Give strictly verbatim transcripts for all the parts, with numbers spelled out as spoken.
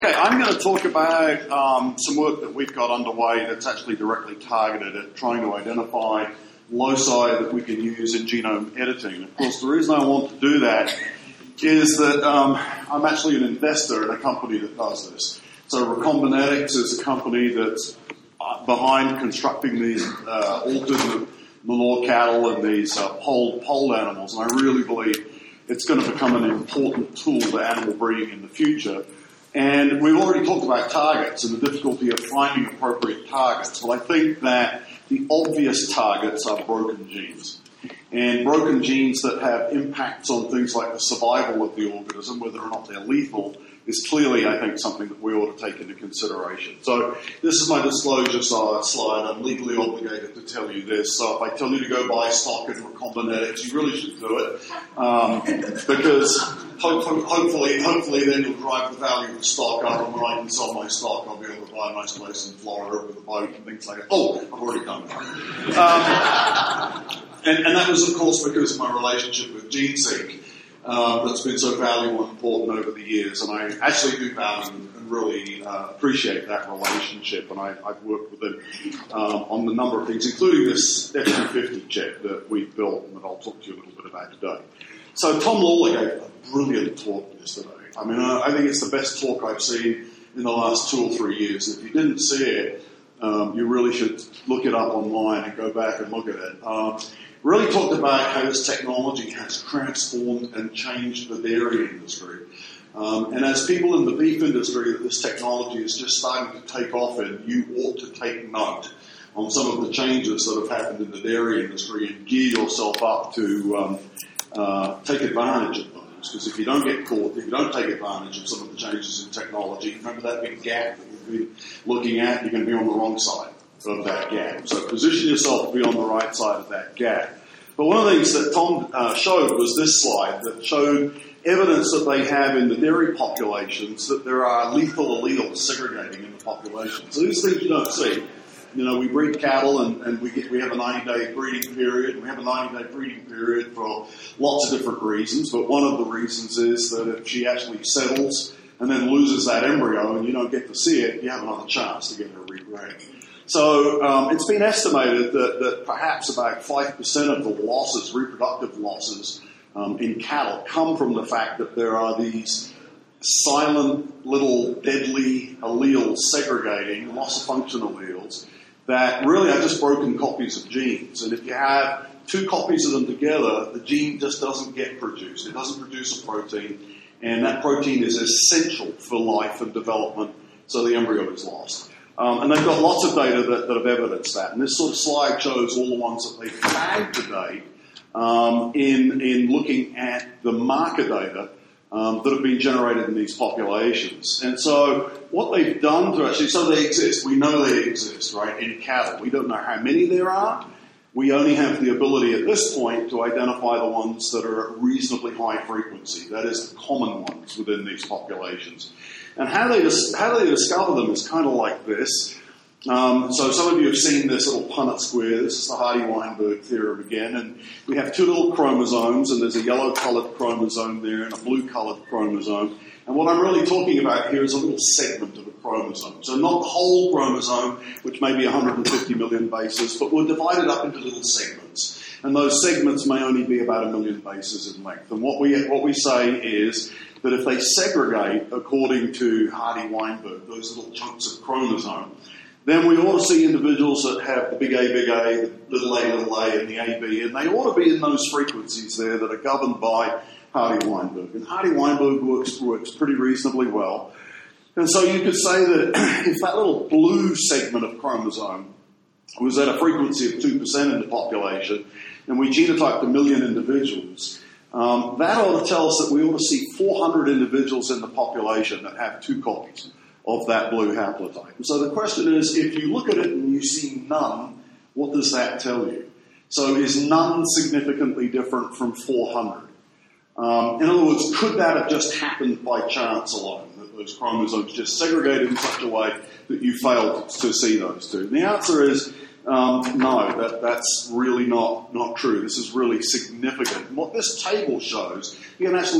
Okay, I'm going to talk about um, some work that we've got underway that's actually directly targeted at trying to identify loci that we can use in genome editing. And of course, the reason I want to do that is that um, I'm actually an investor in a company that does this. So Recombinetics is a company that's behind constructing these uh, altered manure cattle and these uh, polled, polled animals, and I really believe it's going to become an important tool for animal breeding in the future. And we've already talked about targets and the difficulty of finding appropriate targets. Well, I think that the obvious targets are broken genes. And broken genes that have impacts on things like the survival of the organism, whether or not they're lethal, is clearly, I think, something that we ought to take into consideration. So this is my disclosure slide. I'm legally obligated to tell you this. So if I tell you to go buy stock in Recombinetics, you really should do it. Um, because hopefully, hopefully, hopefully then you'll drive the value of the stock up, and when I can sell my stock, I'll be able to buy a nice place in Florida with a boat and things like that. Oh, I've already done that. Um, and, and that was, of course, because of my relationship with GeneSeq. Uh, that's been so valuable and important over the years, and I actually do value and really uh, appreciate that relationship, and I, I've worked with them um, on a number of things, including this F two fifty chip that we've built and that I'll talk to you a little bit about today. So Tom Lawler gave a brilliant talk yesterday. I mean, I, I think it's the best talk I've seen in the last two or three years. If you didn't see it, um, you really should look it up online and go back and look at it. Um, really talked about how this technology has transformed and changed the dairy industry. Um, and as people in the beef industry that this technology is just starting to take off in, you ought to take note on some of the changes that have happened in the dairy industry and gear yourself up to um, uh, take advantage of those. Because if you don't get caught, if you don't take advantage of some of the changes in technology, remember that big gap that we've been looking at, you're going to be on the wrong side of that gap. So position yourself to be on the right side of that gap. But one of the things that Tom uh, showed was this slide that showed evidence that they have in the dairy populations that there are lethal alleles segregating in the population. So these things you don't see. You know, we breed cattle and, and we get, we have a ninety-day breeding period. We have a ninety-day breeding period for lots of different reasons, but one of the reasons is that if she actually settles and then loses that embryo and you don't get to see it, you have another chance to get her rebred. So um, it's been estimated that, that perhaps about five percent of the losses, reproductive losses um, in cattle, come from the fact that there are these silent little deadly alleles segregating, loss-of-function alleles, that really are just broken copies of genes. And if you have two copies of them together, the gene just doesn't get produced. It doesn't produce a protein, and that protein is essential for life and development, so the embryo is lost. Um, and they've got lots of data that, that have evidenced that. And this sort of slide shows all the ones that they've tagged to date um, in, in looking at the marker data um, that have been generated in these populations. And so what they've done to actually, so they exist. We know they exist, right, in cattle. We don't know how many there are. We only have the ability at this point to identify the ones that are at reasonably high frequency. That is, the common ones within these populations. And how they dis- how they discover them is kind of like this. Um, so some of you have seen this little Punnett square. This is the Hardy-Weinberg theorem again. And we have two little chromosomes, and there's a yellow-coloured chromosome there and a blue-coloured chromosome. And what I'm really talking about here is a little segment of a chromosome. So not the whole chromosome, which may be one hundred fifty million bases, but we're divided up into little segments. And those segments may only be about a million bases in length. And what we what we say is that if they segregate according to Hardy-Weinberg, those little chunks of chromosome, then we ought to see individuals that have the big A, big A, the little a, little a, and the A B, and they ought to be in those frequencies there that are governed by Hardy-Weinberg. And Hardy-Weinberg works, works pretty reasonably well. And so you could say that if that little blue segment of chromosome was at a frequency of two percent in the population, and we genotyped a million individuals, um, that ought to tell us that we ought to see four hundred individuals in the population that have two copies of that blue haplotype. And so the question is, if you look at it and you see none, what does that tell you? So is none significantly different from four hundred? Um, in other words, could that have just happened by chance alone, that those chromosomes just segregated in such a way that you failed to see those two? And the answer is um, no, that, that's really not, not true. This is really significant. And what this table shows, you can actually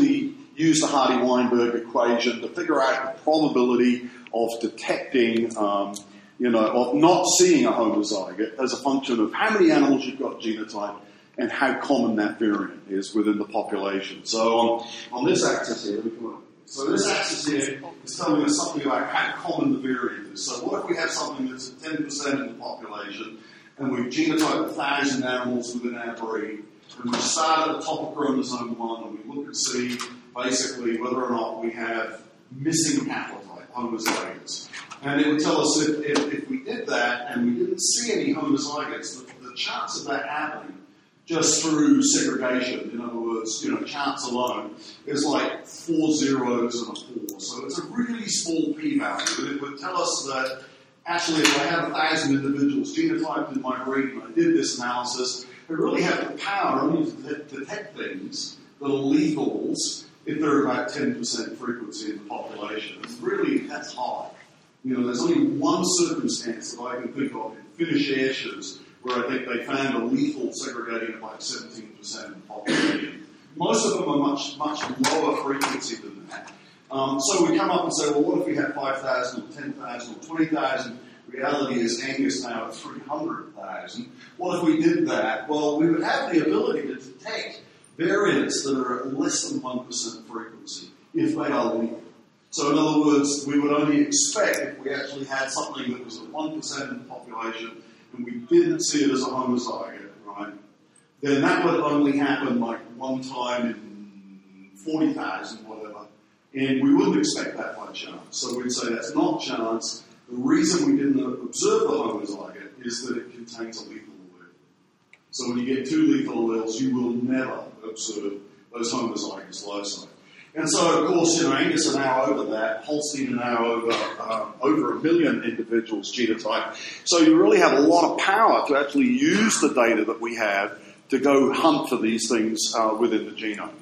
use the Hardy-Weinberg equation to figure out the probability of detecting, um, you know, of not seeing a homozygote as a function of how many animals you've got genotype and how common that variant is within the population. So on, on this axis here, let me come on. So this axis here is telling us something about how common the variant is. So what if we have something that's at ten percent in the population, and we've genotyped a thousand animals within our breed, and we start at the top of chromosome one, and we look and see basically whether or not we have missing haplotype, homozygotes. And it would tell us if, if, if we did that and we didn't see any homozygotes, the, the chance of that happening just through segregation, in other words, you know, chance alone, is like four zeros and a four. So it's a really small p-value, but it would tell us that actually if I have a thousand individuals genotyped in my breed and I did this analysis, I really have the power only to detect things that are lethals if they're about ten percent frequency in the population. And really, that's high. You know, there's only one circumstance that I can think of in Finnish airships where I think they found a lethal segregating at like seventeen percent in the population. Most of them are much, much lower frequency than that. Um, so we come up and say, well, what if we had five thousand or ten thousand or twenty thousand? Reality is Angus now at three hundred thousand. What if we did that? Well, we would have the ability to detect variants that are at less than one percent frequency if they are lethal. So in other words, we would only expect if we actually had something that was at one percent in the population and we didn't see it as a homozygote, right? Then that would only happen like one time in forty thousand, whatever. And we wouldn't expect that by chance. So we'd say that's not chance. The reason we didn't observe the homozygote is that it contains a lethal allele. So when you get two lethal alleles, you will never observe those homozygous loci. And so, of course, you know, Angus are now over that. Holstein are now over um, over a million individuals genotyped. So you really have a lot of power to actually use the data that we have to go hunt for these things uh, within the genome.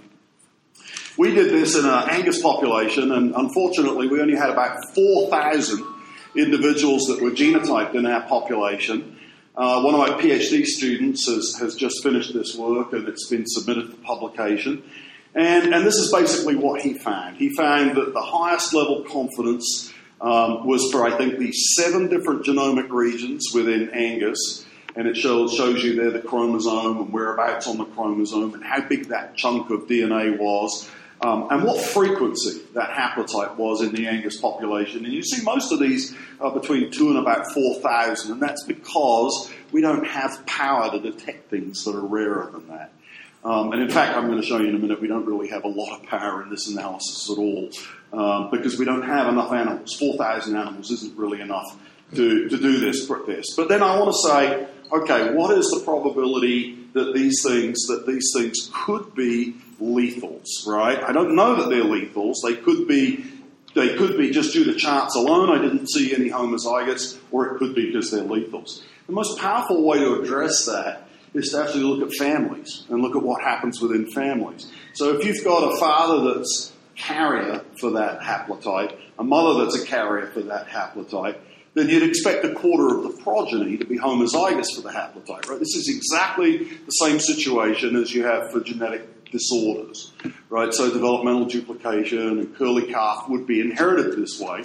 We did this in an Angus population, and unfortunately, we only had about four thousand individuals that were genotyped in our population. Uh, one of my PhD students has, has just finished this work, and it's been submitted for publication. And, and this is basically what he found. He found that the highest level confidence um, was for, I think, the seven different genomic regions within Angus. And it shows, shows you there the chromosome and whereabouts on the chromosome and how big that chunk of D N A was. Um, and what frequency that haplotype was in the Angus population. And you see most of these are between two and about four thousand, and that's because we don't have power to detect things that are rarer than that. Um, and in fact, I'm going to show you in a minute, we don't really have a lot of power in this analysis at all, um, because we don't have enough animals. four thousand animals isn't really enough to, to do this, this. But then I want to say, okay, what is the probability that these things, that these things could be lethals, right? I don't know that they're lethals. They could be, they could be just due to chance alone. I didn't see any homozygotes, or it could be because they're lethals. The most powerful way to address that is to actually look at families and look at what happens within families. So if you've got a father that's carrier for that haplotype, a mother that's a carrier for that haplotype, then you'd expect a quarter of the progeny to be homozygous for the haplotype, right? This is exactly the same situation as you have for genetic disorders, right? So developmental duplication and curly calf would be inherited this way.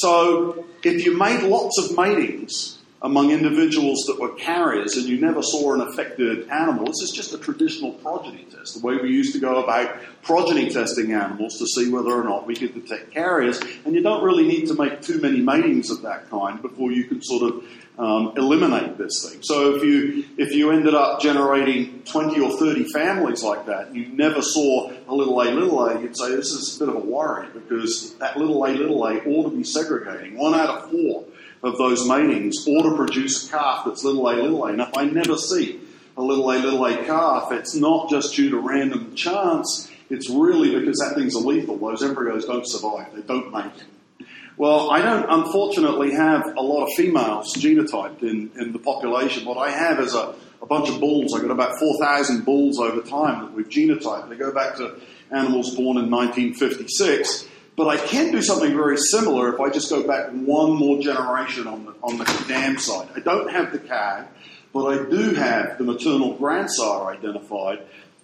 So if you made lots of matings among individuals that were carriers and you never saw an affected animal, this is just a traditional progeny test, the way we used to go about progeny testing animals to see whether or not we could detect carriers. And you don't really need to make too many matings of that kind before you can sort of um, eliminate this thing. So if you if you ended up generating twenty or thirty families like that, and you never saw a little a little a, you'd say this is a bit of a worry, because that little a little a ought to be segregating. One out of four of those matings ought to produce a calf that's little a little a. And if I never see a little a little a calf, it's not just due to random chance, it's really because that thing's a lethal. Those embryos don't survive, they don't make it. Well, I don't unfortunately have a lot of females genotyped in, in the population. What I have is a, a bunch of bulls. I've got about four thousand bulls over time that we've genotyped. They go back to animals born in nineteen fifty-six. But I can do something very similar if I just go back one more generation on the, on the dam side. I don't have the C A G, but I do have the maternal grandsire identified.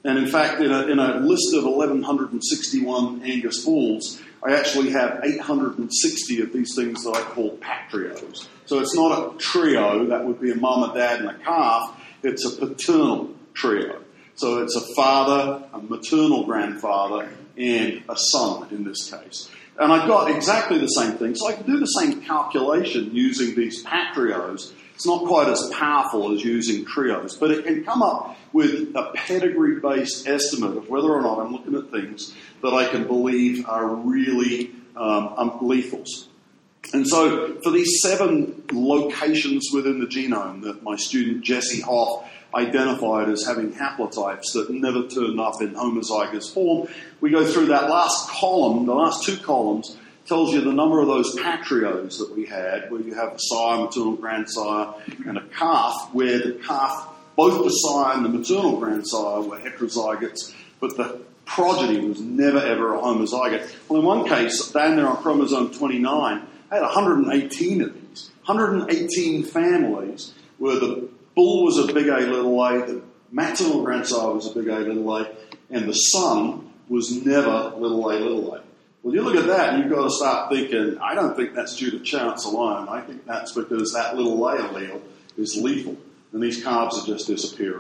And in fact, in a, in a list of eleven sixty-one Angus bulls, I actually have eight hundred sixty of these things that I call patrios. So it's not a trio, that would be a mum, a dad, and a calf. It's a paternal trio. So it's a father, a maternal grandfather, and a son in this case. And I've got exactly the same thing. So I can do the same calculation using these patrios. It's not quite as powerful as using trios, but it can come up with a pedigree-based estimate of whether or not I'm looking at things that I can believe are really um, um, lethals. And so for these seven locations within the genome that my student Jesse Hoff identified as having haplotypes that never turned up in homozygous form, we go through that last column, the last two columns, tells you the number of those patrios that we had, where you have a sire, maternal grandsire, and a calf, where the calf, both the sire and the maternal grandsire were heterozygotes, but the progeny was never ever a homozygote. Well, in one case, down there on chromosome twenty-nine, I had one hundred eighteen of these. one hundred eighteen families where the bull was a big A little a, the maternal grandsire was a big A little a, and the son was never little a little a. Well, you look at that and you've got to start thinking, I don't think that's due to chance alone. I think that's because that little a allele is lethal, and these calves are just disappearing.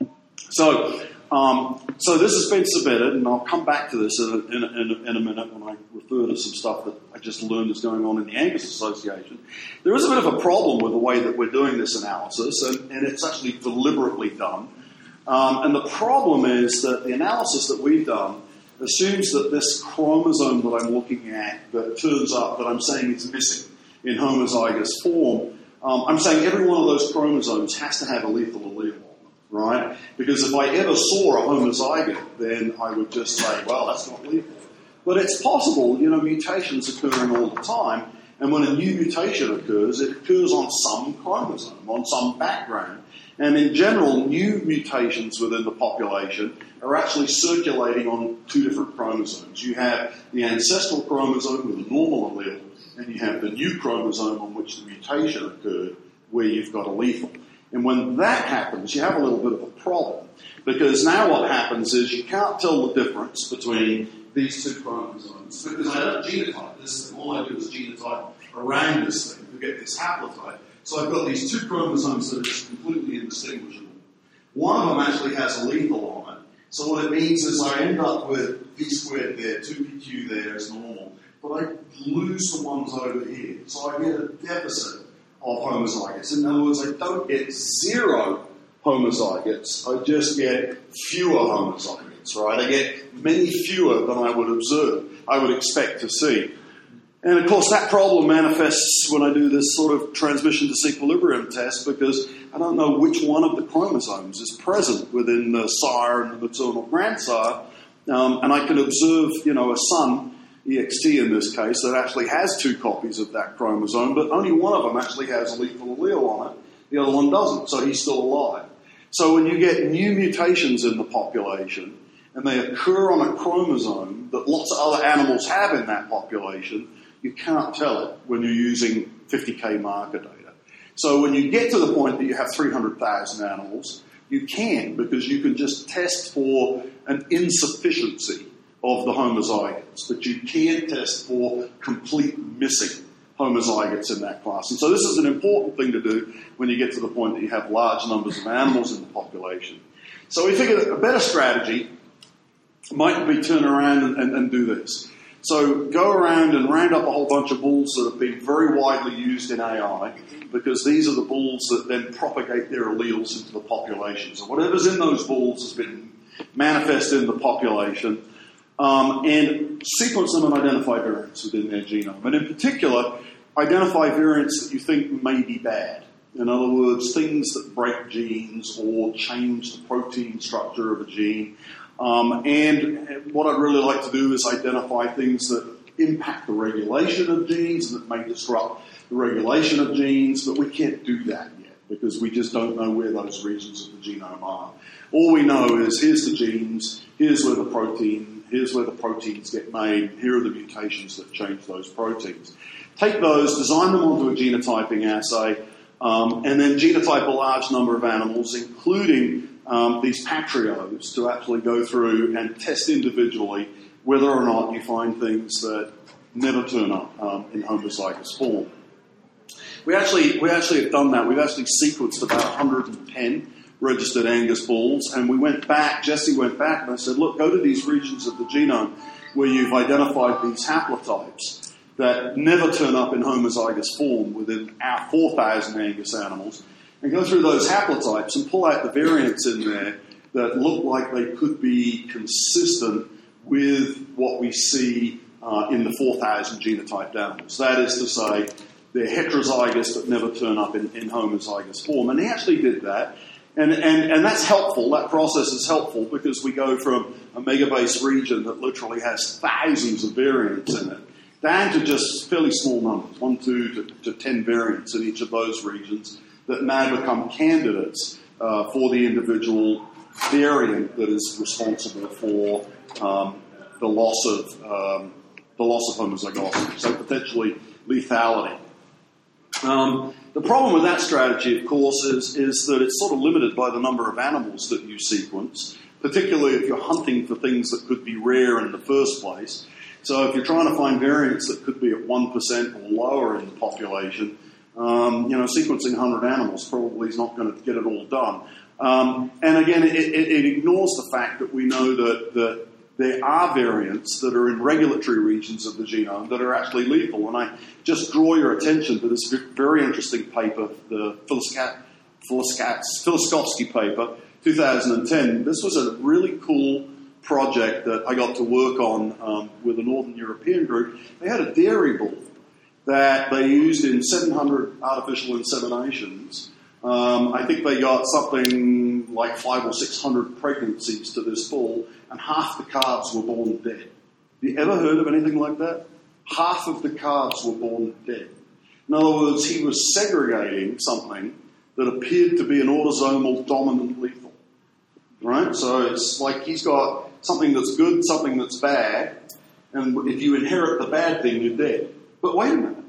So, um, so this has been submitted, and I'll come back to this in a, in, a, in, a, in a minute when I refer to some stuff that I just learned is going on in the Angus Association. There is a bit of a problem with the way that we're doing this analysis, and, and it's actually deliberately done. Um, and the problem is that the analysis that we've done assumes that this chromosome that I'm looking at that turns up that I'm saying is missing in homozygous form, um, I'm saying every one of those chromosomes has to have a lethal allele, right? Because if I ever saw a homozygote, then I would just say, well, that's not lethal. But it's possible, you know, mutations occurring all the time, and when a new mutation occurs, it occurs on some chromosome, on some background. And in general, new mutations within the population are actually circulating on two different chromosomes. You have the ancestral chromosome with a normal allele, and you have the new chromosome on which the mutation occurred, where you've got a lethal. And when that happens, you have a little bit of a problem, because now what happens is you can't tell the difference between these two chromosomes, because I don't genotype this thing. All I do is genotype around this thing to get this haplotype. So I've got these two chromosomes that are just completely indistinguishable. One of them actually has a lethal on it. So what it means is I end up with V squared there, two P Q there as normal, but I lose the ones over here. So I get a deficit of homozygotes. In other words, I don't get zero homozygotes. I just get fewer homozygotes, right? I get many fewer than I would observe, I would expect to see. And of course that problem manifests when I do this sort of transmission disequilibrium test, because I don't know which one of the chromosomes is present within the sire and the maternal grandsire. Um, and I can observe, you know, a son, E X T in this case, that actually has two copies of that chromosome, but only one of them actually has a lethal allele on it. The other one doesn't, so he's still alive. So when you get new mutations in the population, and they occur on a chromosome that lots of other animals have in that population, you can't tell it when you're using fifty K marker data. So when you get to the point that you have three hundred thousand animals, you can, because you can just test for an insufficiency of the homozygotes, but you can't test for complete missing homozygotes in that class. And so this is an important thing to do when you get to the point that you have large numbers of animals in the population. So we figured that a better strategy might be turn around and, and, and do this. So go around and round up a whole bunch of bulls that have been very widely used in A I, because these are the bulls that then propagate their alleles into the population. So whatever's in those bulls has been manifested in the population, um, and sequence them and identify variants within their genome. And in particular, identify variants that you think may be bad. In other words, things that break genes or change the protein structure of a gene. Um, and what I'd really like to do is identify things that impact the regulation of genes and that may disrupt the regulation of genes, but we can't do that yet because we just don't know where those regions of the genome are. All we know is here's the genes, here's where the protein, here's where the proteins get made, here are the mutations that change those proteins. Take those, design them onto a genotyping assay, um, and then genotype a large number of animals, including um, these patrios to actually go through and test individually whether or not you find things that never turn up um, in homozygous form. We actually we actually have done that. We've actually sequenced about one hundred ten registered Angus bulls, and we went back, Jesse went back, and I said, look, go to these regions of the genome where you've identified these haplotypes that never turn up in homozygous form within our four thousand Angus animals, and go through those haplotypes and pull out the variants in there that look like they could be consistent with what we see uh, in the four thousand genotyped animals. That is to say, they're heterozygous but never turn up in, in homozygous form. And he actually did that. And, and, and that's helpful. That process is helpful because we go from a megabase region that literally has thousands of variants in it down to just fairly small numbers, one, two to, to ten variants in each of those regions that now become candidates uh, for the individual variant that is responsible for um, the loss of um, the loss of homozygosity, so potentially lethality. Um, the problem with that strategy, of course, is, is that it's sort of limited by the number of animals that you sequence, particularly if you're hunting for things that could be rare in the first place. So if you're trying to find variants that could be at one percent or lower in the population, um, you know, sequencing one hundred animals probably is not going to get it all done. Um, and again, it, it, it ignores the fact that we know that, that there are variants that are in regulatory regions of the genome that are actually lethal. And I just draw your attention to this very interesting paper, the Filaskovsky paper, two thousand ten. This was a really cool project that I got to work on um, with a Northern European group. They had a dairy bull that they used in seven hundred artificial inseminations. Um, I think they got something like five or six hundred pregnancies to this bull, and half the calves were born dead. Have you ever heard of anything like that? Half of the calves were born dead. In other words, he was segregating something that appeared to be an autosomal dominant lethal. Right? So it's like he's got something that's good, something that's bad, and if you inherit the bad thing, you're dead. But wait a minute.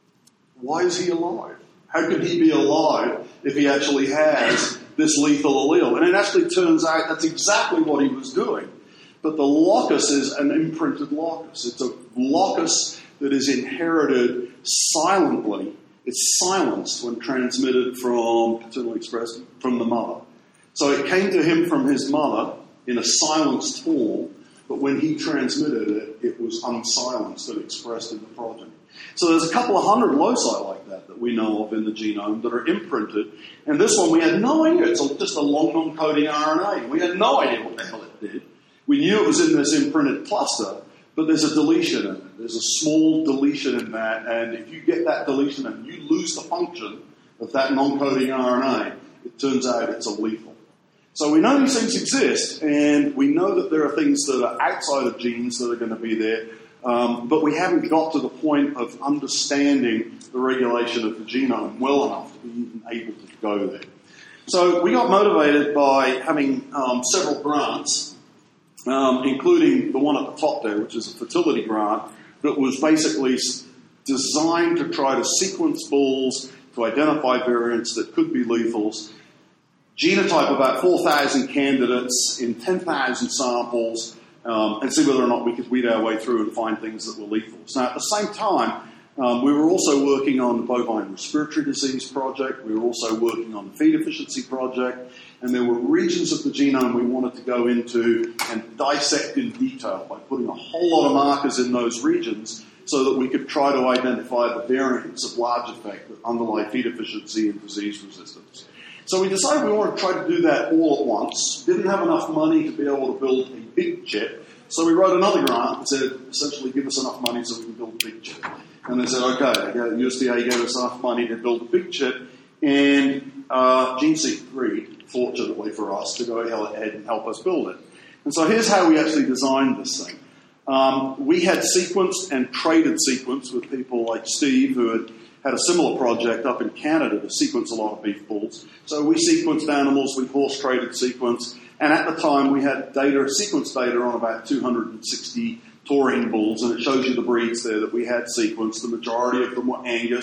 Why is he alive? How could he be alive if he actually has this lethal allele? And it actually turns out that's exactly what he was doing. But the locus is an imprinted locus. It's a locus that is inherited silently. It's silenced when transmitted from paternally expressed from the mother. So it came to him from his mother in a silenced form, but when he transmitted it, it was unsilenced and expressed in the progeny. So there's a couple of hundred loci like that that we know of in the genome that are imprinted. And this one we had no idea. It's just a long non-coding R N A. We had no idea what the hell it did. We knew it was in this imprinted cluster, but there's a deletion in it. There's a small deletion in that, and if you get that deletion and you lose the function of that non-coding R N A, it turns out it's a lethal. So we know these things exist, and we know that there are things that are outside of genes that are going to be there, um, but we haven't got to the point of understanding the regulation of the genome well enough to be even able to go there. So we got motivated by having um, several grants, um, including the one at the top there, which is a fertility grant, that was basically designed to try to sequence bulls to identify variants that could be lethals, genotype about four thousand candidates in ten thousand samples, um, and see whether or not we could weed our way through and find things that were lethal. Now, at the same time, um, we were also working on the bovine respiratory disease project. We were also working on the feed efficiency project. And there were regions of the genome we wanted to go into and dissect in detail by putting a whole lot of markers in those regions so that we could try to identify the variants of large effect that underlie feed efficiency and disease resistance. So we decided we wanted to try to do that all at once. Didn't have enough money to be able to build a big chip. So we wrote another grant and said, essentially, give us enough money so we can build a big chip. And they said, okay, U S D A gave us enough money to build a big chip. And uh, GeneSeq agreed, fortunately for us, to go ahead and help us build it. And so here's how we actually designed this thing. Um, we had sequenced and traded sequence with people like Steve, who had had a similar project up in Canada to sequence a lot of beef bulls. So we sequenced animals, we horse-traded sequence, and at the time we had data, sequence data on about two hundred sixty taurine bulls, and it shows you the breeds there that we had sequenced. The majority of them were Angus,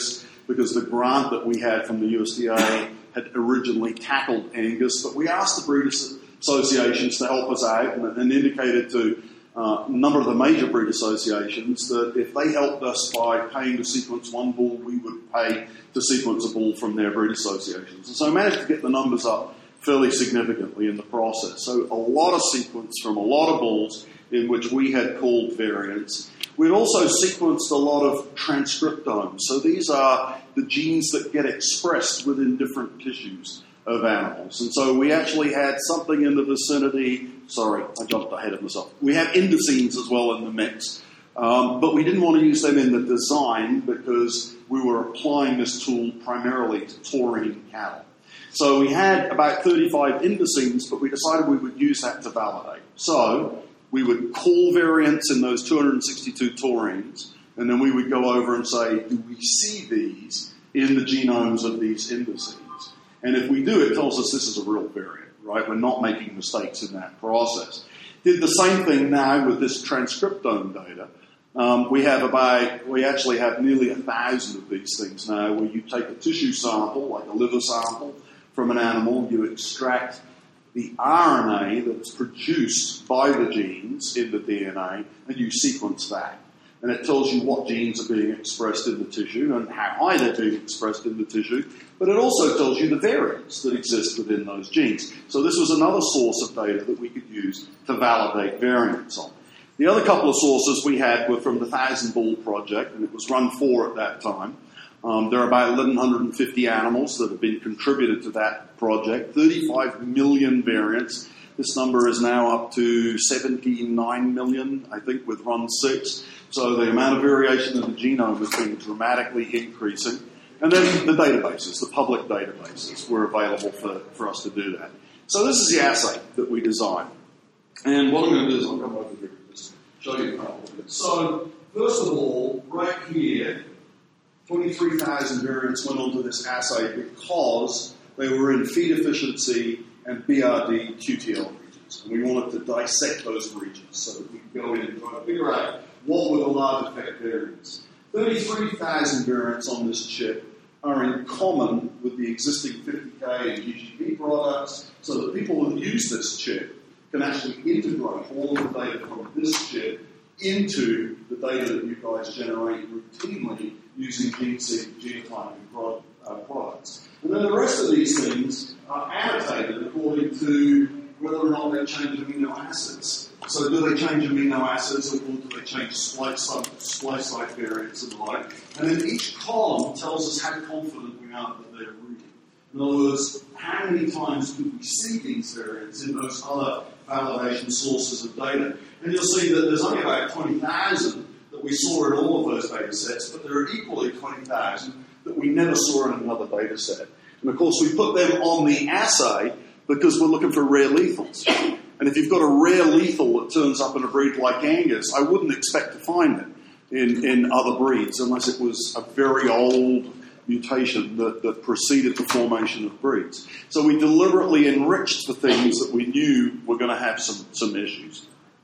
because the grant that we had from the U S D A had originally tackled Angus, but we asked the breeders' associations to help us out and, and indicated to uh, a number of the major breed associations that if they helped us by paying to sequence one bull, we would pay to sequence a bull from their breed associations. And so I managed to get the numbers up fairly significantly in the process. So a lot of sequence from a lot of bulls in which we had called variants. We'd also sequenced a lot of transcriptomes. So these are the genes that get expressed within different tissues of animals. And so we actually had something in the vicinity, sorry, I jumped ahead of myself. We had indocines as well in the mix, um, but we didn't want to use them in the design because we were applying this tool primarily to taurine cattle. So we had about thirty-five indocines, but we decided we would use that to validate. So we would call variants in those two hundred sixty-two taurines, and then we would go over and say, do we see these in the genomes of these indocines? And if we do, it tells us this is a real variant, right? We're not making mistakes in that process. Did the same thing now with this transcriptome data. Um, we have about, we actually have nearly a thousand of these things now, where you take a tissue sample, like a liver sample, from an animal, you extract the R N A that's produced by the genes in the D N A, and you sequence that. And it tells you what genes are being expressed in the tissue and how high they're being expressed in the tissue, but it also tells you the variants that exist within those genes. So this was another source of data that we could use to validate variants on. The other couple of sources we had were from the Thousand Bull Project, and it was run four at that time. Um, there are about eleven fifty animals that have been contributed to that project, thirty-five million variants. This number is now up to seventy-nine million, I think, with run six. So the amount of variation in the genome has been dramatically increasing. And then the databases, the public databases, were available for, for us to do that. So this is the assay that we designed. And what I'm going to do is I'll come over here and just show you a couple of it. So first of all, right here, twenty-three thousand variants went onto this assay because they were in feed efficiency and B R D Q T L regions. And we wanted to dissect those regions so that we could go in and try to figure out what were the large effect variants. thirty-three thousand variants on this chip are in common with the existing fifty K and G G P products, so that people that use this chip can actually integrate all of the data from this chip into the data that you guys generate routinely using gene-seq genotyping pro- uh, products. And then the rest of these things are annotated according to whether or not they change amino acids. So do they change amino acids, or do they change splice splice site variants and the like? And then each column tells us how confident we are that they're rooted. In other words, how many times do we see these variants in those other validation sources of data? And you'll see that there's only about twenty thousand that we saw in all of those data sets, but there are equally twenty thousand that we never saw in another data set. And of course, we put them on the assay because we're looking for rare lethals. And if you've got a rare lethal that turns up in a breed like Angus, I wouldn't expect to find it in, in other breeds unless it was a very old mutation that, that preceded the formation of breeds. So we deliberately enriched for things that we knew were going to have some, some issues.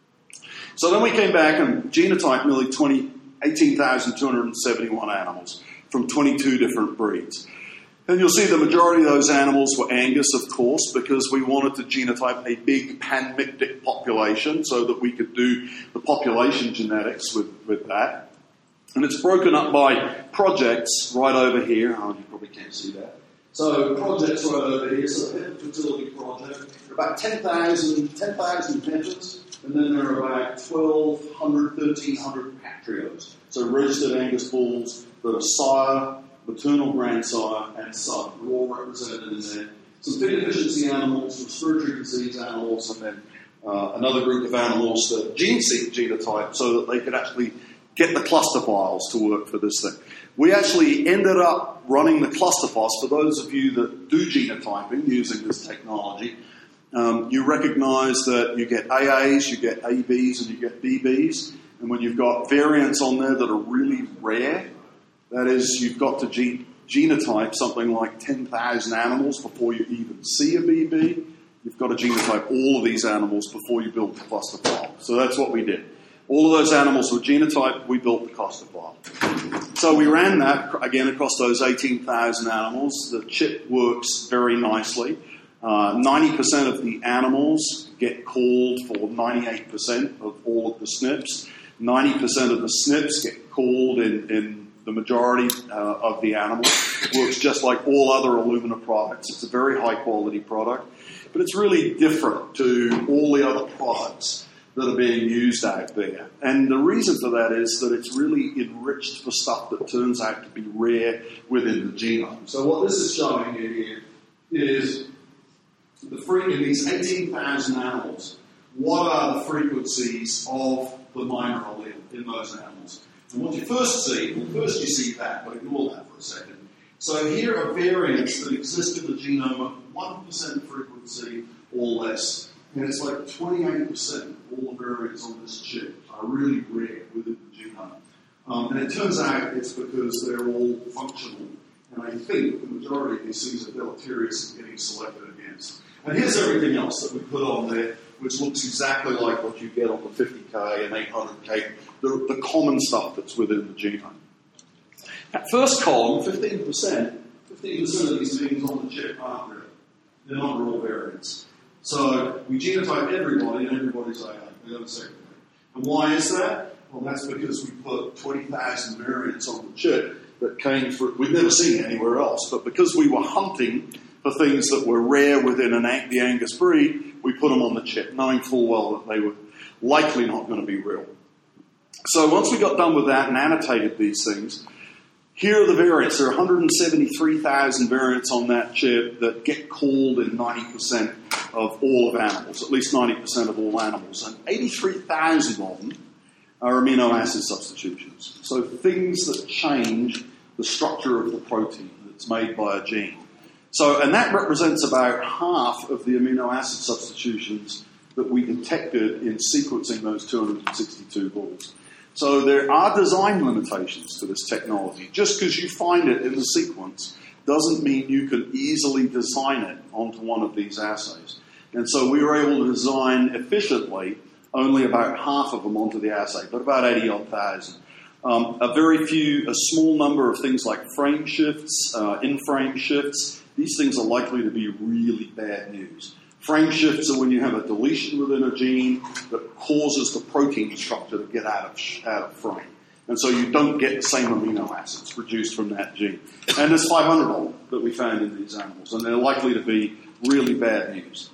So then we came back and genotyped nearly eighteen thousand two hundred seventy-one animals from twenty-two different breeds. And you'll see the majority of those animals were Angus, of course, because we wanted to genotype a big panmictic population so that we could do the population genetics with, with that. And it's broken up by projects right over here. Oh, you probably can't see that. So projects right over here. So the Heifer Fertility Project, about ten thousand heifers, and then there are about twelve hundred, thirteen hundred patrios. So registered Angus bulls that are sire, maternal grandsire, and son. They're all represented in there. Some feed efficiency animals, respiratory disease animals, and then uh, another group of animals that gene-seq genotype so that they could actually get the cluster files to work for this thing. We actually ended up running the cluster files. For those of you that do genotyping using this technology, um, you recognize that you get A As, you get A Bs, and you get B Bs. And when you've got variants on there that are really rare, that is, you've got to gen- genotype something like ten thousand animals before you even see a B B. You've got to genotype all of these animals before you build the cluster file. So that's what we did. All of those animals were genotyped, we built the cluster file. So So we ran that, again, across those eighteen thousand animals. The chip works very nicely. Uh, ninety percent of the animals get called for ninety-eight percent of all of the S N Ps. ninety percent of the S N Ps get called in, in the majority uh, of the animals. It works just like all other Illumina products. It's a very high-quality product. But it's really different to all the other products that are being used out there. And the reason for that is that it's really enriched for stuff that turns out to be rare within the genome. So what this is showing you here is the free, in these eighteen thousand animals, what are the frequencies of the minor allele in those animals? And what you first see, well, first you see that, but ignore that for a second. So here are variants that exist in the genome at one percent frequency or less. And it's like twenty-eight percent of all the variants on this chip are really rare within the genome. Um, and it turns out it's because they're all functional. And I think the majority of these things are deleterious and getting selected against. And here's everything else that we put on there, which looks exactly like what you get on the fifty K and eight hundred K, the, the common stuff that's within the genome. That first column, fifteen percent, fifteen percent of these things on the chip aren't real. They're not real variants. So we genotype everybody and everybody's A I. We don't segregate. And why is that? Well, that's because we put twenty thousand variants on the chip that came through, we've never seen anywhere else, but because we were hunting for things that were rare within an, the Angus breed, we put them on the chip, knowing full well that they were likely not going to be real. So once we got done with that and annotated these things, here are the variants. There are one hundred seventy-three thousand variants on that chip that get called in ninety percent of all of animals, at least ninety percent of all animals. And eighty-three thousand of them are amino acid substitutions. So things that change the structure of the protein that's made by a gene. So, and that represents about half of the amino acid substitutions that we detected in sequencing those two hundred sixty-two balls. So there are design limitations to this technology. Just because you find it in the sequence doesn't mean you can easily design it onto one of these assays. And so we were able to design efficiently only about half of them onto the assay, but about eighty odd thousand. Um, a very few, a small number of things like frame shifts, uh, in-frame shifts. These things are likely to be really bad news. Frame shifts are when you have a deletion within a gene that causes the protein structure to get out of, out of frame. And so you don't get the same amino acids produced from that gene. And there's five hundred of them that we found in these animals, and they're likely to be really bad news.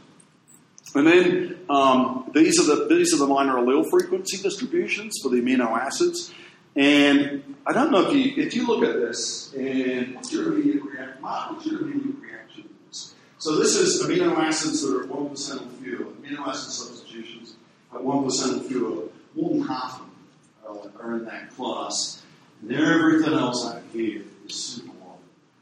And then um, these are the these are the minor allele frequency distributions for the amino acids. And I don't know if you if you look at this and what's your immediate reaction? Mark, what's your immediate reaction to this? So this is amino acids that are at one percent or fewer. Amino acid substitutions at one percent or fewer. More than half of them uh, are in that class. And everything else out here is super low.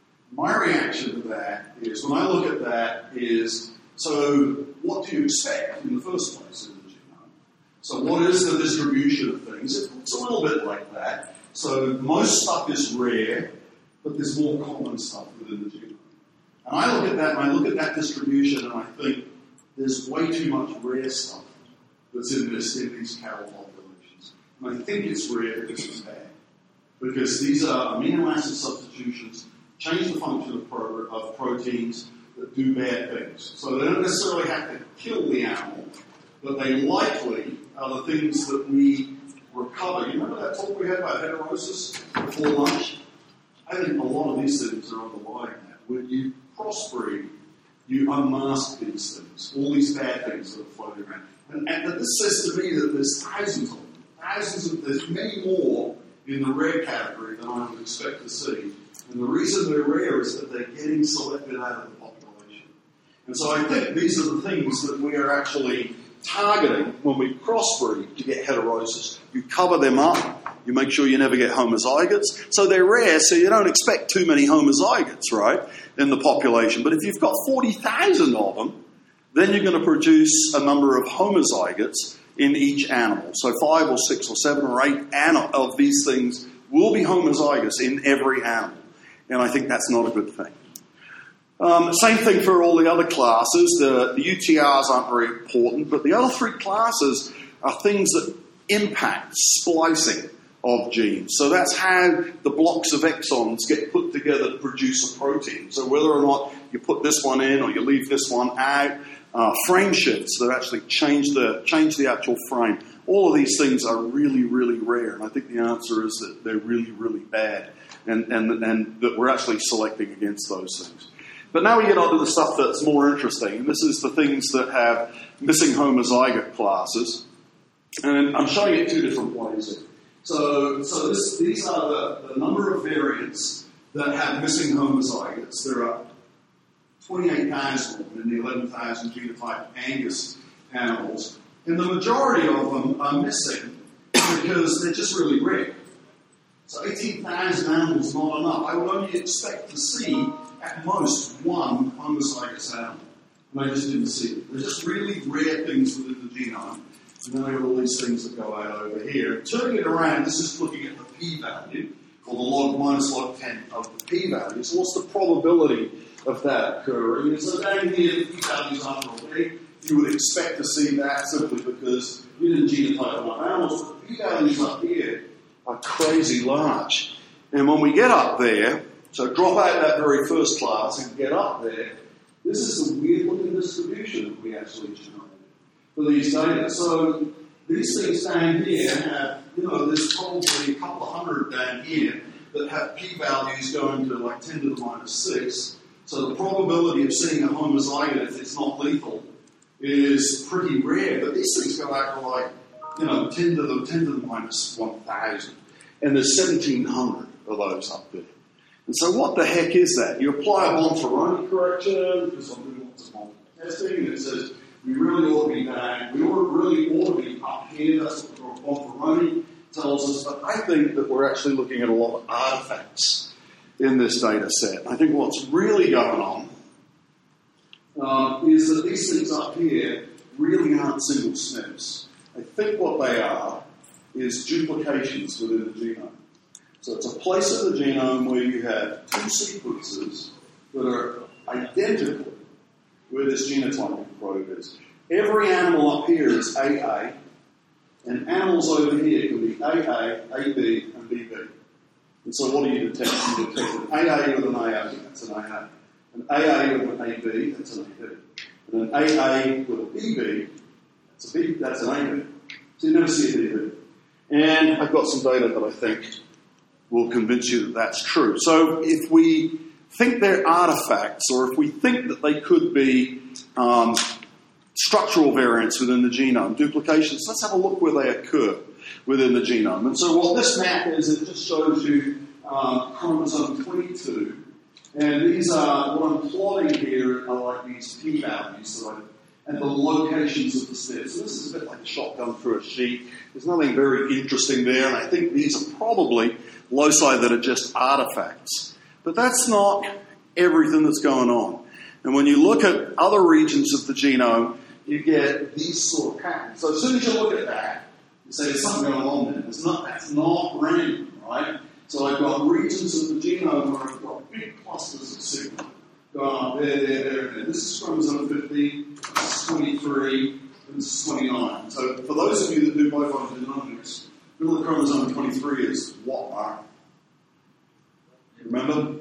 My reaction to that is, when I look at that, is so what do you expect in the first place in the genome? So what is the distribution of things? It's a little bit like that. So most stuff is rare, but there's more common stuff within the genome. And I look at that, and I look at that distribution, and I think there's way too much rare stuff that's in this in these cattle populations. And I think it's rare because it's bad. Because these are amino acid substitutions, change the function of, pro- of proteins that do bad things. So they don't necessarily have to kill the animal, but they likely are the things that we recover. You remember that talk we had about heterosis before lunch? I think a lot of these things are underlying that. When you crossbreed, you unmask these things, all these bad things that are floating around. And, and this says to me that there's thousands of them, thousands of, there's many more in the rare category than I would expect to see. And the reason they're rare is that they're getting selected out of the population. And so I think these are the things that we are actually targeting when we crossbreed to get heterosis. You cover them up, you make sure you never get homozygotes. So they're rare, so you don't expect too many homozygotes, right, in the population. But if you've got forty thousand of them, then you're going to produce a number of homozygotes in each animal. So five or six or seven or eight of these things will be homozygous in every animal. And I think that's not a good thing. Um, same thing for all the other classes. The, the U T Rs aren't very important, but the other three classes are things that impact splicing of genes. So that's how the blocks of exons get put together to produce a protein. So whether or not you put this one in or you leave this one out, uh, frame shifts that actually change the change the actual frame. All of these things are really, really rare, and I think the answer is that they're really, really bad, and, and, and that we're actually selecting against those things. But now we get on to the stuff that's more interesting, and this is the things that have missing homozygote classes. And I'm showing it two different ways here. So, so this, these are the, the number of variants that have missing homozygotes. There are twenty-eight thousand in the eleven thousand genotype Angus animals. And the majority of them are missing because they're just really rare. So eighteen thousand animals is not enough. I would only expect to see, at most, one homozygous animal. And I just didn't see it. They're just really rare things within the genome. And then there are all these things that go out over here. Turning it around, this is looking at the p-value, or the log minus log ten of the p-value. So what's the probability of that occurring? And so down here, the p-values aren't real big. You would expect to see that simply because you didn't genotype enough animals, but the p-values up here are crazy large. And when we get up there, so drop out that very first class and get up there, this is a weird looking distribution that we actually generated for these data. So these things down here have, you know, there's probably a couple of hundred down here that have p-values going to like ten to the minus six. So the probability of seeing a homozygote if it's not lethal is pretty rare, but these things go out to like, you know, ten to the ten to the minus one thousand, and there's seventeen hundred of those up there. And so, what the heck is that? You apply a Bonferroni correction because I'm doing lots of multiple testing, and it says we really ought to be down. We ought, really ought to be up here. That's what Bonferroni tells us. But I think that we're actually looking at a lot of artifacts in this data set. I think what's really going on Um, is that these things up here really aren't single S N Ps. I think what they are is duplications within the genome. So it's a place in the genome where you have two sequences that are identical where this genotyping probe is. Every animal up here is A A, and animals over here can be A A, A B, and B B. And so what do you detect? You detect an A A with an A A, that's an A A. An A A with an A B, that's an A B. And an A A with a B B, that's, a B, that's an A B. So you never see a B B. And I've got some data that I think will convince you that that's true. So if we think they're artifacts, or if we think that they could be um, structural variants within the genome, duplications, let's have a look where they occur within the genome. And so what this map is, it just shows you um, chromosome twenty-two. And these are, what I'm plotting here are like these p-values that I, and the locations of the steps. So this is a bit like a shotgun through a sheet. There's nothing very interesting there, and I think these are probably loci that are just artifacts. But that's not everything that's going on. And when you look at other regions of the genome, you get these sort of patterns. So as soon as you look at that, you say there's something going on there. It's not, that's not random, right? So I've got regions of the genome where I've got big clusters of signal going up there, there, there, there. This is chromosome fifty, this is twenty-three, and this is twenty-nine. So for those of you that do biogenomics, middle of chromosome twenty-three is what, Mark? Remember?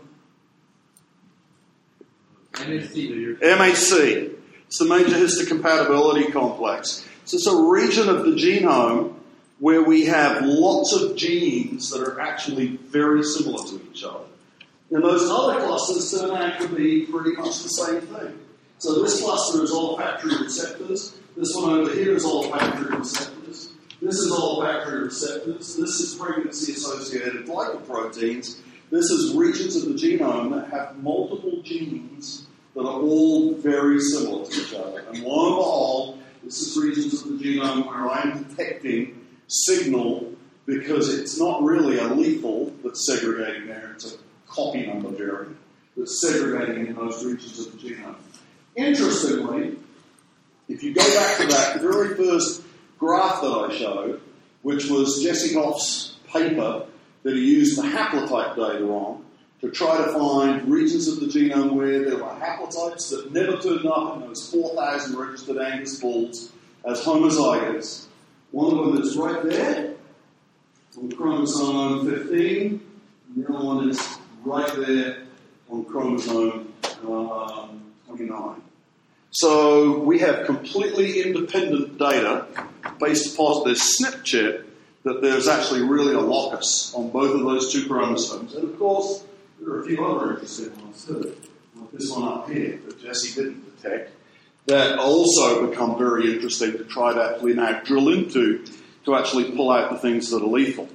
M A C. M A C. It's the major histocompatibility complex. So it's a region of the genome where we have lots of genes that are actually very similar to each other. And those other clusters turn out to be pretty much the same thing. So this cluster is olfactory receptors. This one over here is olfactory receptors. This is olfactory receptors. This is pregnancy-associated glycoproteins. This is regions of the genome that have multiple genes that are all very similar to each other. And lo and behold, this is regions of the genome where I'm detecting signal because it's not really a lethal that's segregating there. It's a copy number variant that's segregating in those regions of the genome. Interestingly, if you go back to that very first graph that I showed, which was Jesse Hoff's paper that he used the haplotype data on to try to find regions of the genome where there were haplotypes that never turned up in those four thousand registered Angus bulls as homozygotes. One of them is right there, on chromosome fifteen, and the other one is right there on chromosome um, twenty-nine. So we have completely independent data based upon this S N P chip that there's actually really a locus on both of those two chromosomes. And of course, there are a few other interesting ones too, like this one up here that Jesse didn't detect, that also become very interesting to try to actually now drill into to actually pull out the things that are lethal.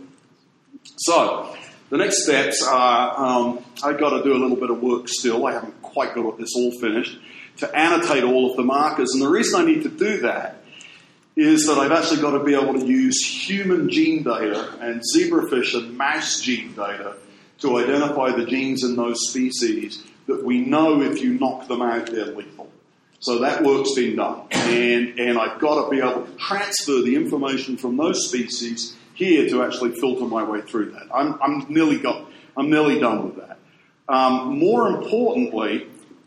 So, the next steps are, um, I've got to do a little bit of work still. I haven't quite got this all finished, to annotate all of the markers. And the reason I need to do that is that I've actually got to be able to use human gene data and zebrafish and mouse gene data to identify the genes in those species that we know if you knock them out, they're lethal. So that work's been done. And, and I've got to be able to transfer the information from those species here to actually filter my way through that. I'm, I'm nearly got, I'm nearly done with that. Um, more importantly,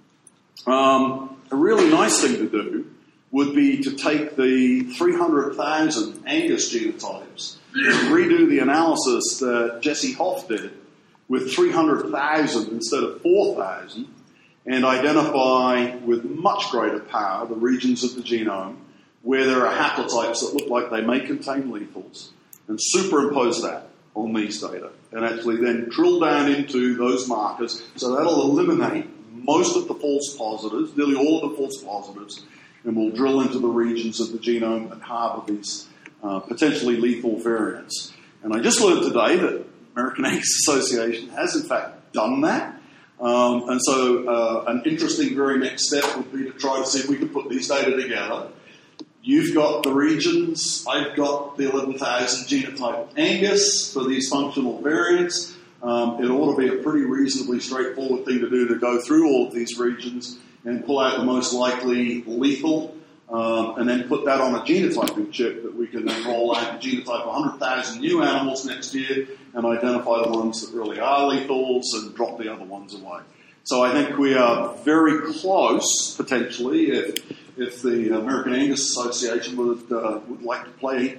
um, a really nice thing to do would be to take the three hundred thousand Angus genotypes and redo the analysis that Jesse Hoff did with three hundred thousand instead of four thousand and identify with much greater power the regions of the genome where there are haplotypes that look like they may contain lethals and superimpose that on these data and actually then drill down into those markers. So that'll eliminate most of the false positives, nearly all of the false positives, and we'll drill into the regions of the genome that harbour these uh, potentially lethal variants. And I just learned today that the American Angus Association has in fact done that. Um, and so uh, an interesting very next step would be to try to see if we can put these data together. You've got the regions, I've got the eleven thousand genotype Angus for these functional variants. Um, it ought to be a pretty reasonably straightforward thing to do to go through all of these regions and pull out the most likely lethal, um, and then put that on a genotyping chip that we can then roll out and genotype one hundred thousand new animals next year and identify the ones that really are lethals and drop the other ones away. So I think we are very close, potentially, if if the American Angus Association would uh, would like to play,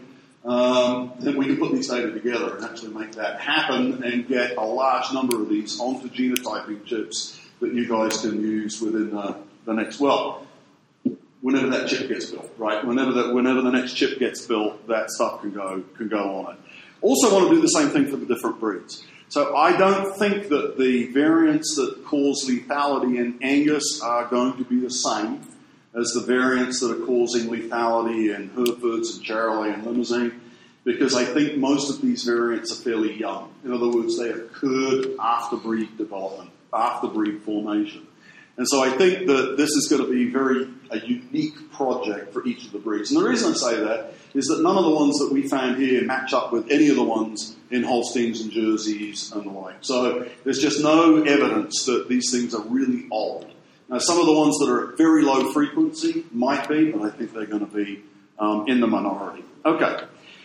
um, then we can put these data together and actually make that happen and get a large number of these onto genotyping chips that you guys can use within the, the next, well, whenever that chip gets built, right? Whenever the, whenever the next chip gets built, that stuff can go can go on it. Also want to do the same thing for the different breeds. So I don't think that the variants that cause lethality in Angus are going to be the same as the variants that are causing lethality in Herefords and Charolais and Limousin, because I think most of these variants are fairly young. In other words, they occurred after breed development, after breed formation. And so I think that this is going to be very a unique project for each of the breeds. And the reason I say that is that none of the ones that we found here match up with any of the ones in Holsteins and Jerseys and the like. So there's just no evidence that these things are really old. Now, some of the ones that are at very low frequency might be, but I think they're going to be um, in the minority. Okay.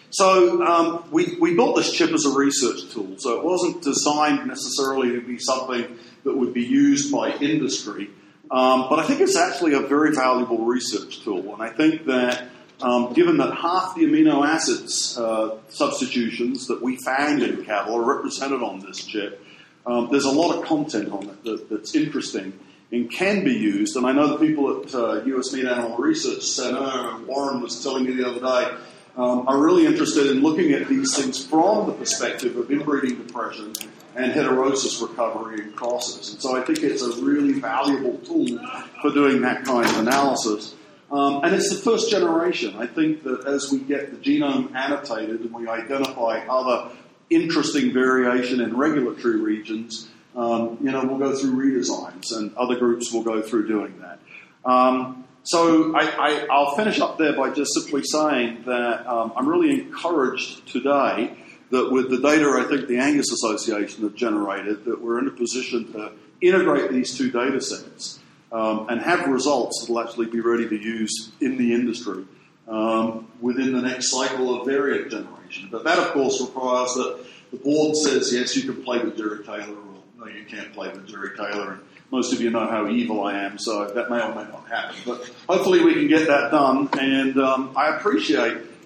So um, we, we built this chip as a research tool, so it wasn't designed necessarily to be something that would be used by industry, um, but I think it's actually a very valuable research tool, and I think that um, given that half the amino acids uh, substitutions that we found in cattle are represented on this chip, um, there's a lot of content on it that, that's interesting and can be used, and I know the people at uh, U S Meat Animal Research Center, Warren was telling me the other day, Um, are really interested in looking at these things from the perspective of inbreeding depression and heterosis recovery and crosses. And so I think it's a really valuable tool for doing that kind of analysis. Um, and it's the first generation. I think that as we get the genome annotated and we identify other interesting variation in regulatory regions, um, you know, we'll go through redesigns and other groups will go through doing that. Um, So I, I, I'll finish up there by just simply saying that um, I'm really encouraged today that with the data I think the Angus Association have generated, that we're in a position to integrate these two data sets um, and have results that will actually be ready to use in the industry um, within the next cycle of variant generation. But that, of course, requires that the board says, yes, you can play with Jerry Taylor, or no, you can't play with Jerry Taylor. And most of you know how evil I am, so that may or may not happen. But hopefully we can get that done, and um, I appreciate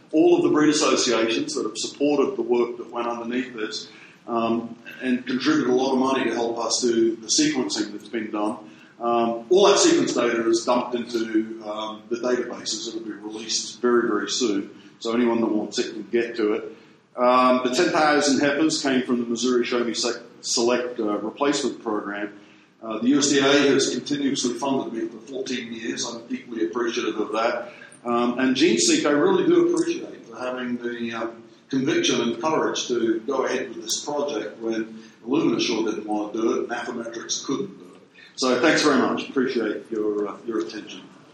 all of the breed associations that have supported the work that went underneath this um, and contributed a lot of money to help us do the sequencing that's been done. Um, all that sequence data is dumped into um, the databases. It'll be released very, very soon, so anyone that wants it can get to it. Um, the ten thousand heifers came from the Missouri Show Me Select uh, replacement program. Uh, the U S D A has continuously funded me for fourteen years. I'm deeply appreciative of that. Um, and GeneSeq, I really do appreciate for having the uh, conviction and courage to go ahead with this project when Illumina sure didn't want to do it and Affymetrix couldn't do it. So thanks very much. Appreciate your uh, your attention.